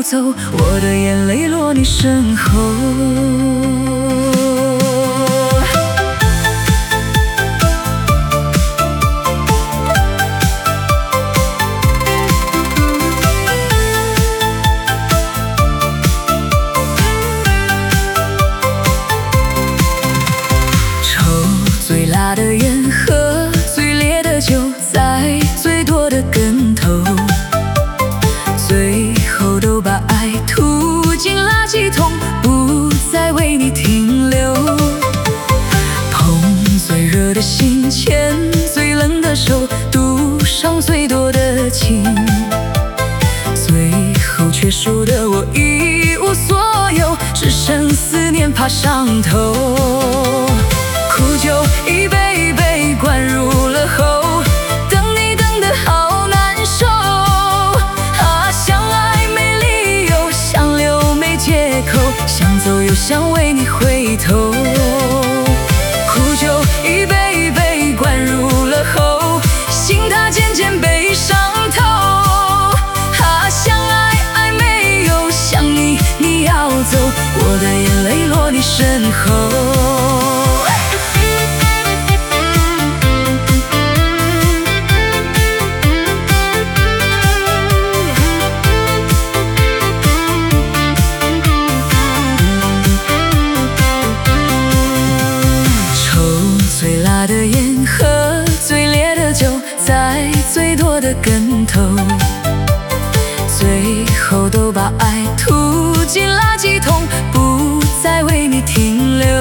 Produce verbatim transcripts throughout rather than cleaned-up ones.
走，我的眼泪落你身后。最辣的烟和最烈的酒，在最多的跟头，最后都把爱吐进垃圾桶，不再为你停留。碰最热的心，牵最冷的手，赌上最多的情，最后却输得我一无所有，只剩思念爬上头。苦酒一杯一杯灌入了喉，等你等得好难受。啊，相爱没理由，想留没借口，想走又想为你回头。苦酒一杯一杯灌入了喉，心它渐渐被伤透。啊，相爱爱没有，想你你要走，我的眼泪落你身后。最辣的烟和最烈的酒，在最多的跟头，最后都把爱吐进垃圾桶，不再为你停留。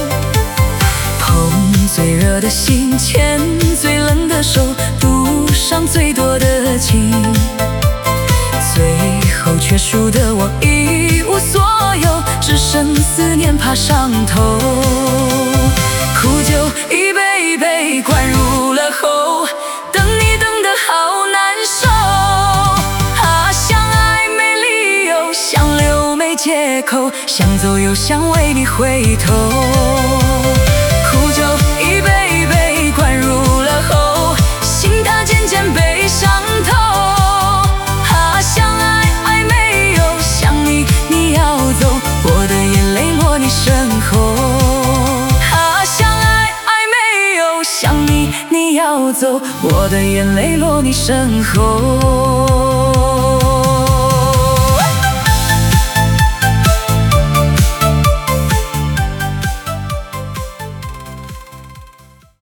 碰最热的心，牵最冷的手，赌上最多的情，最后却输得我一无所有，只剩思念爬上头。苦酒一杯一杯灌入了喉，等你等得好难受。啊，相爱没理由，想留没借口，想走又想为你回头。苦酒一杯一杯灌入了喉，心它渐渐被伤透。啊，相爱爱没有，想你你要走，我的眼泪落你身后。想你，你要走，我的眼泪落你身后。